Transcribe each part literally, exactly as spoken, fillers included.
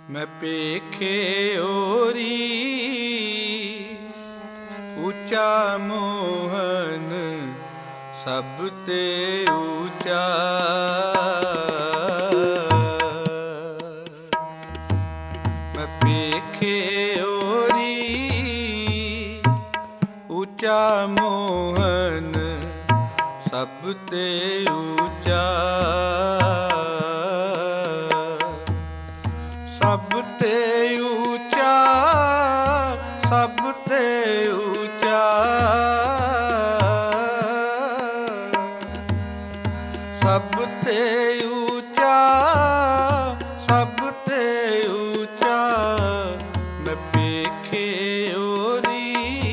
मैं पेखे ओरी ऊंचा मोहन सब ते ऊंचा। मैं पेखे ओरी ऊंचा मोहन सब ते ऊंचा। सब ते ऊंचा सब ते ऊंचा। सब ते ऊंचा सब ते ऊंचा। मैं पेखे ओरी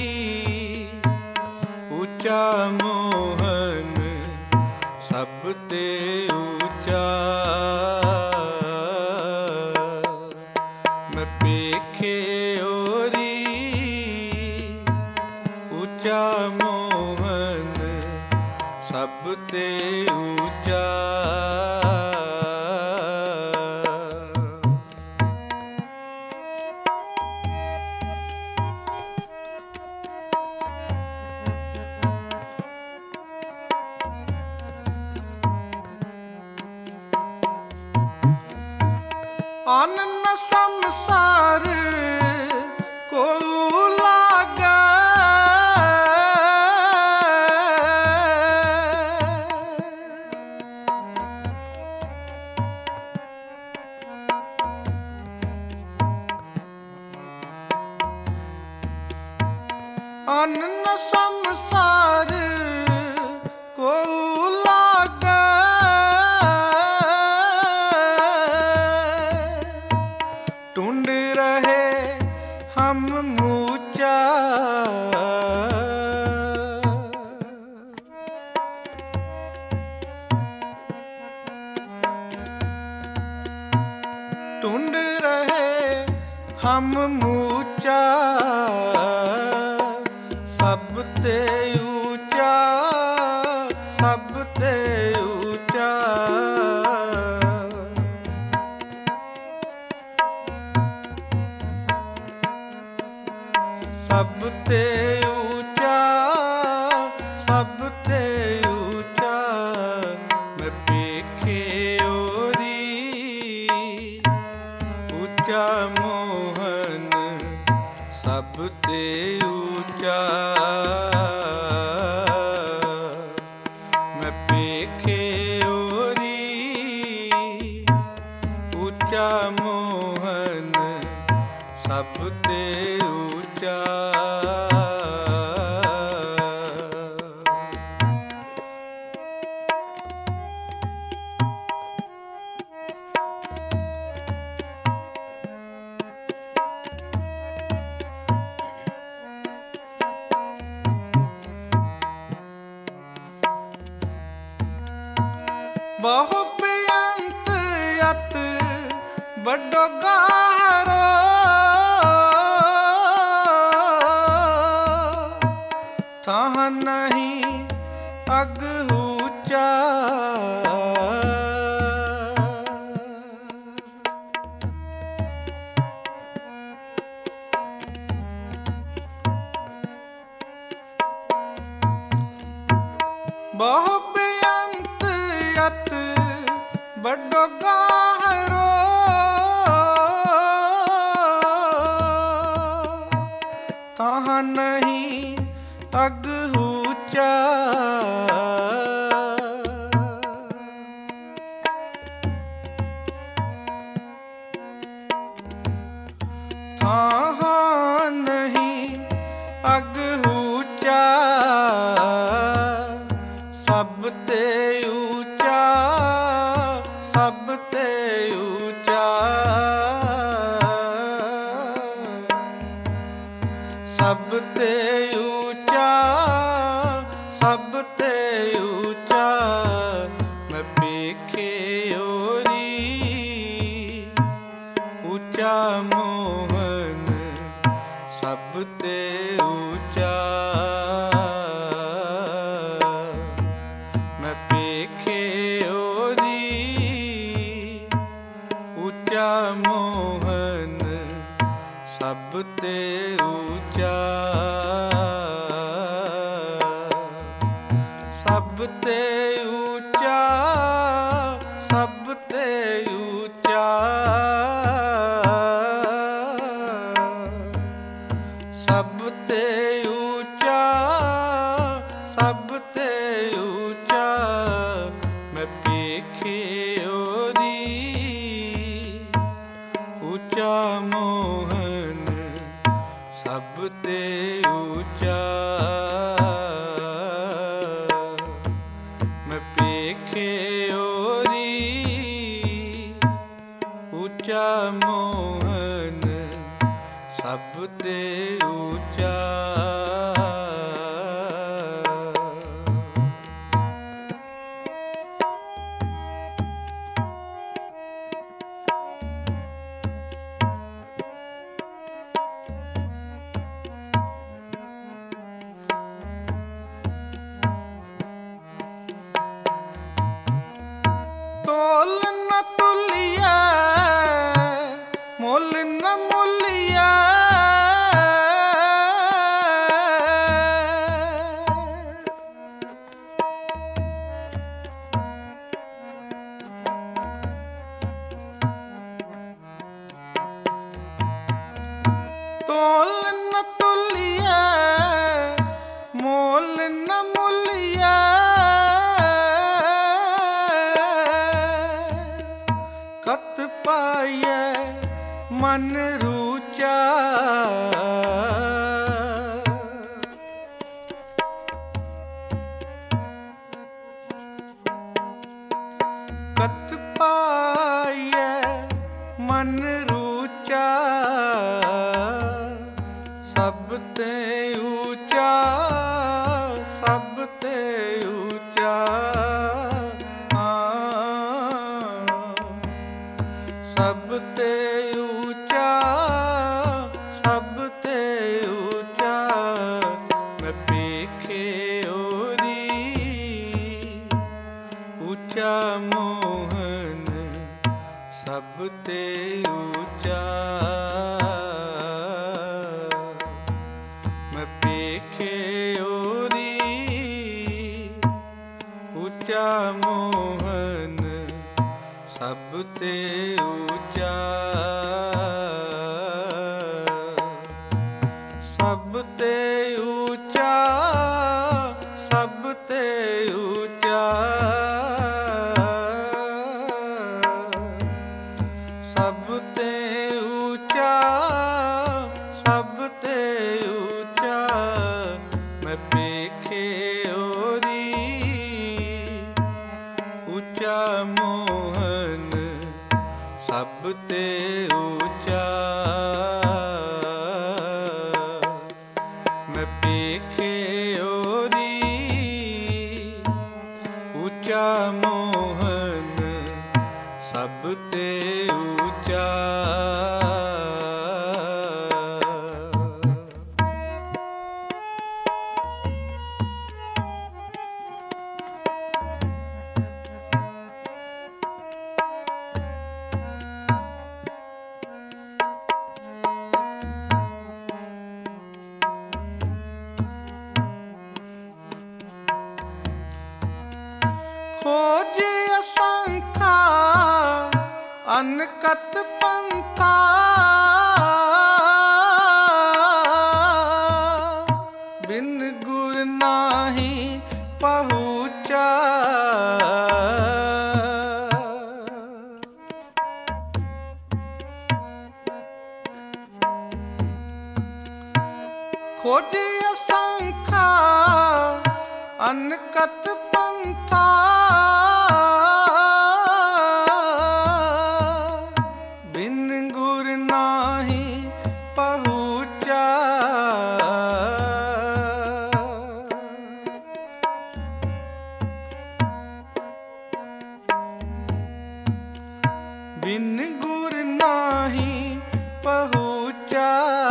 ऊंचा मोहन सब ते ऊंचा। मैं पेखे ओरी ऊंचा मोहन सब ते ऊंचा। आनंद संसार को लागा। आनंद संसार को लागा। ढूंढ रहे हम मूचा। ढूंढ रहे हम मूचा सब ते ऊंचा सब ते ऊंचा। सब ते ऊंचा सब ते ऊंचा। मैं पेखे ओरी ऊंचा मोहन सब ते ऊंचा। मैं पेखे ओरी ऊंचा मोहन सब ते ऊंचा। बहु बेअंत अत बड़ो गहरो। थाह नहीं अग ऊंचा। बहु बेअंत अत बड़ो गहरो। थाह नहीं अग ऊंचा। थाह नहीं अग ऊंचा सब ते ऊंचा सब ते ऊंचा। सब ते ऊंचा सब ते ऊंचा। मैं पेखे ओरी ऊंचा मोहन सब ते ऊंचा। मैं पेखे ओरी ऊंचा मोहन ਸਭ ਤੇ ਊਚਾ, ਸਭ ਤੇ ਊਚਾ, ਸਭ ਤੇ ਊਚਾ, ਸਭ ਤੇ ਊਚਾ, ਸਭ ਤੇ ਊਚਾ, ਮੈਂ ਪੇਖਿਓ ਦੀ ਊਚਾ ਮੋਹਨ ਸਭ ਤੇ ਊਚਾ, ਮੈਂ ਪੇਖਿਓ ਦੀ ਊਚਾ ਮੋਹਨ ਸਭ ਤੇ ਊਚਾ। ਤੋਲ ਨ ਤੁਲਿਐ ਮੁੱਲ ਨ ਮੁੱਲਿਐ, ਤੋਲ ਨ ਤੁਲਿਐ ਮੁੱਲ ਨ ਮੁੱਲਿਐ, ਕਤ ਪਾਈਐ ਮਨ ਰੂਚਾ, ਕਤ ਪਾਈਐ ਮਨ ਰੂਚਾ, ਸਭ ਤੇ ਊਚਾ, ਸਭ ਤੇ ਊਚਾ, ਸਭ ਤੇ ਊਚਾ, ਸਭ ਤੇ ਊਚਾ, ਮੈਂ ਪੇਖਿਓ ਦੀ ਊਚਾ ਮੋਹਨ ਸਭ ਤੇ ਊਚਾ, ਮੈਂ ਪੇਖਿਓ ਦੀ ਊਚਾ ਮੋਹਨ ਸਭ ਤੇ ਊਚਾ, ਸਭ ਤੇ ਊਚਾ, ਸਭ ਤੇ ਊਚਾ, ਸਭ ਤੇ ਊਚਾ, ਸਭ ਤੇ ਊਚਾ, ਮੈਂ ਪੇਖਿਓ ਦੀ ਊਚਾ ਮੋਹਨ ਸਭ ਤੇ ਊਚਾ, ਮੈਂ ਪੇਖਿਓ ਦੀ ਊਚਾ ਮੋਹਨ ਸਭ ਤੇ ਊਚਾ। ਖੋਜ ਅਸੰਖਾ ਅਨਕਤ ਪੰਥਾ, ਬਿਨ ਗੁਰ ਨਾਹੀ ਪਹੁੰਚਾ, ਖੋਜ ਅਸੰਖਾ ਅਨਕਤ ਪੰਥਾ, ਬਿਨ ਗੁਰ ਨਾਹੀ ਪਹੁੰਚਾ, ਬਿਨ ਗੁਰ ਨਾਹੀ ਪਹੁੰਚਾ,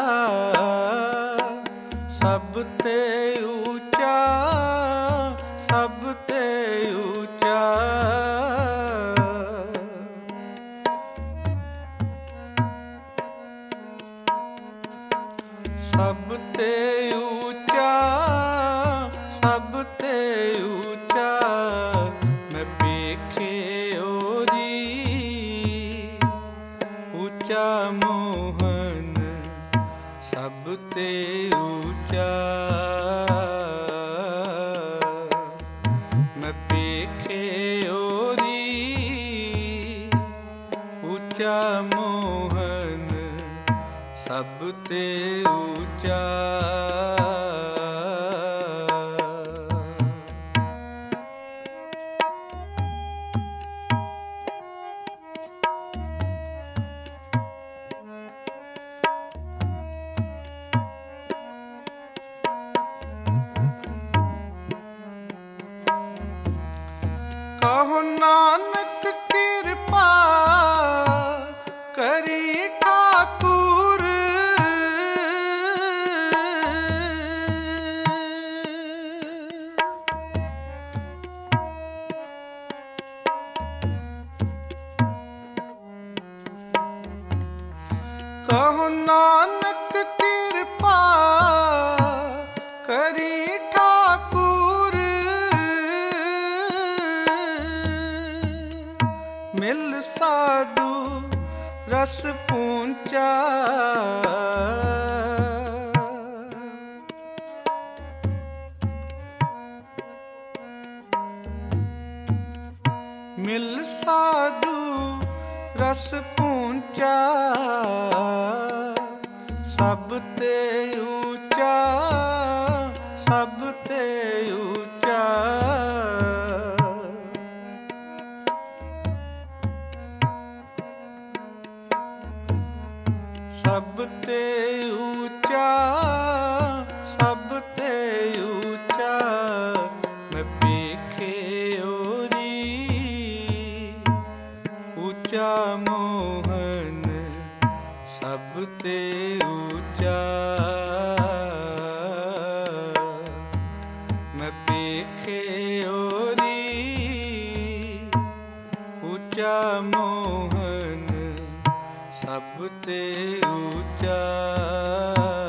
ਸਭ ਤੇ ਊਚਾ, ਸਭ ਤੇ ਊਚਾ, ਸਭ ਤੇ ਉੱਚਾ, ਸਭ ਤੇ ਉੱਚਾ ਮੈਂ ਵੇਖਿਓਰੀ। ਉੱਚਾ ਮੋਹਨ ਸਭ ਤੇ ਉੱਚਾ ਮੈਂ ਵੇਖਿਓਰੀ। ਉੱਚਾ ਮੋਹਨ ਸਭ ਤੇ ਉੱਚਾ। ਕਹੋ ਨਾਨਕ ਕਿਰਪਾ ਕਰੀ ਠਾਕੁਰ। ਕਹੋ ਨਾਨਕ ਕਿਰਪਾ ਕਰੀ ਠਾਕੁਰ। ਮਿਲ ਸਾਧੂ ਰਸ ਪੂੰਚਾ। ਮਿਲ ਸਾਧੂ ਰਸ ਪੂੰਚਾ ਸਭ ਤੇ ਉੱਚਾ, ਸਭ ਤੇ ਉੱਚਾ। ਸਭ ਤੇ ਉੱਚਾ, ਸਭ ਤੇ ਉੱਚਾ ਮੈਂ ਵੇਖਿਓਰੀ। ਉੱਚਾ ਮੋਹਨ ਸਭ ਤੇ ਉੱਚਾ ਮੈਂ ਵੇਖਿਓਰੀ। ਉੱਚਾ ਮੋਹਨ ਸਭ ਤੇ ਉੱਚਾ।